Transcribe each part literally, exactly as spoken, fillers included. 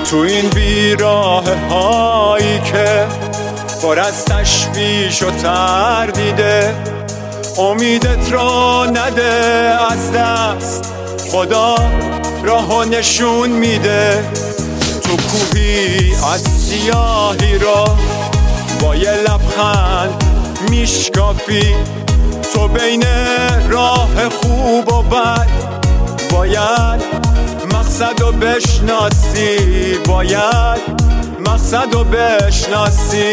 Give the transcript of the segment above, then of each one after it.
تو این بیراه هایی که پر از تشویش و تردیده، امیدت را نده از دست، خدا راهو نشون میده. تو کوهی از سیاهی را با یه لبخند میشکافی، تو بین راه خوب و بد باید مقصدو بشناسی، باید مقصدو بشناسی.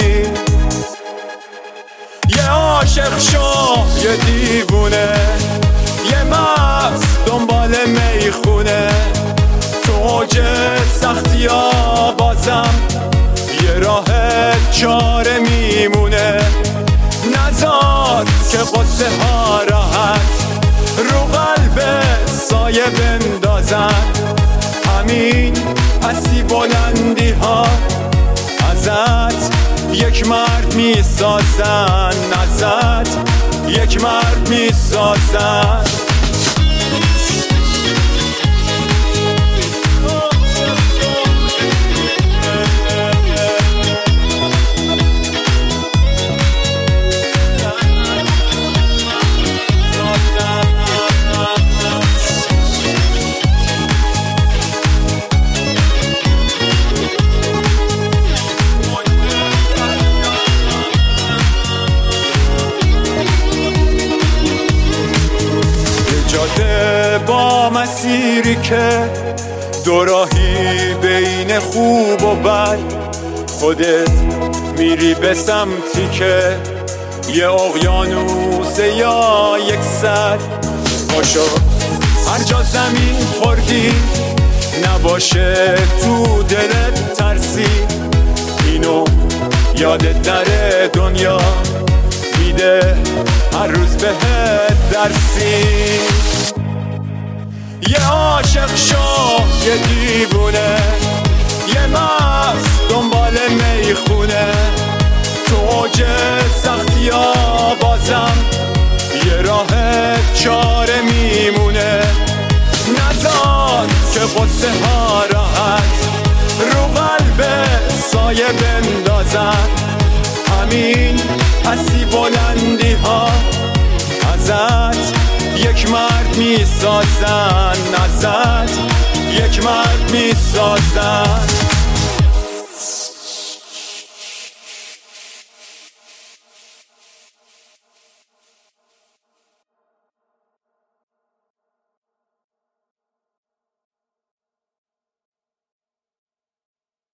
یه عاشق شو یه دیوونه، یه مغز دنبال میخونه، تو اوج سختی ها بازم یه راه چاره میمونه. نزار که قصه ها راحت رو قلب سایه بندازن، همین پسی بلندی ها ازت یک مرد میسازن، ازت یک مرد میسازن. با مسیری که دوراهی بین خوب و بد، خودت میری به سمتی که یه اقیانوس یا یک سد. باشو هر جا زمین خوردی نباشه تو دلت ترسی، اینو یادت نره دنیا میده هر روز بهت درسی. یه عاشق شو یه دیوونه، یه مغز دنبال میخونه، تو اوج سختی ها بازم یه راه چاره میمونه. نزار که قصه ها راحت رو قلب سایه بندازن، همین پسی بلندی ها ازت یک مرد میسازن، ازت یک مرد میسازن.